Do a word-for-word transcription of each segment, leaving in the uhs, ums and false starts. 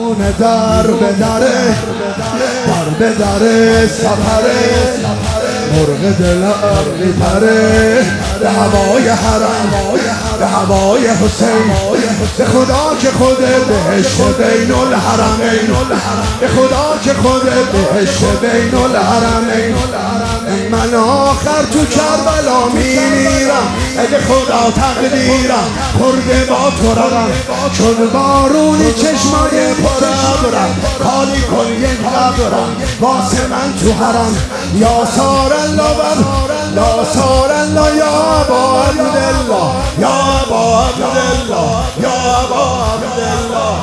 خونه در به دره، در به دره سفره، مرغ دلم میپره به هوای حرم، به هوای حسین. به خدا که خود بهشت بین الحرمین، به خدا که خود بهشت بین الحرمین. من آخر تو کربلا میمیرم، اگه خدا تقدیرم خورده با تو روم، چون بارونی چشمای پر ابرم، خالی کن یک قبرم واسه من تو حرم. یا سار الله لا سار الله یا ابا عبدالله، یا ابا عبدالله، یا ابا عبدالله.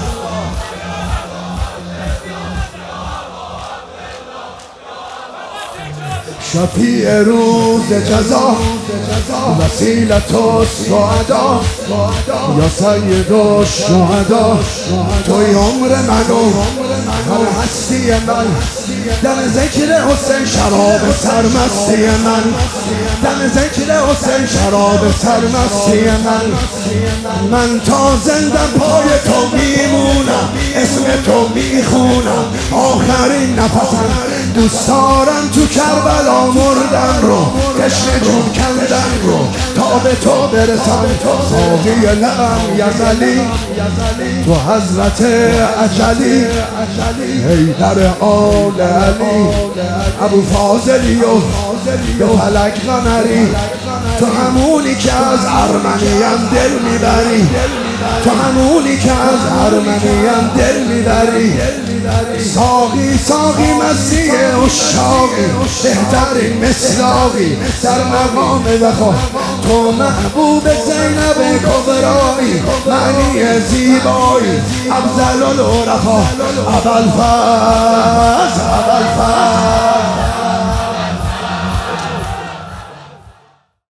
شفیع روز جزا وسیلت السعدا، یا سید الشهدا توی عمر منو من هستی من. دم ذکر حسین شراب سرمستی من، دم ذکر حسین شراب سرمستی من. من تا زنده پای تو میمونم، اسم تو میخونم آخرین نفسم. دوست دارم تو کربلا مردن رو، تشنه جون کندن رو تا به تو برسم. ساقی لبم یزلی تو حضرت اجلی، حیدر آل علی ابو فاضلی و به فلک قمری. تو همونی که از ارمنیم دل میبری، تو همونی که از ارمنیم دل میبری. ساقی ساقی مسیح اشاقی، بهترین مصداقی در مقام وفا. تو محبوب زینب کبرایی، معنی زیبایی افضل العرفا. ابوالفضل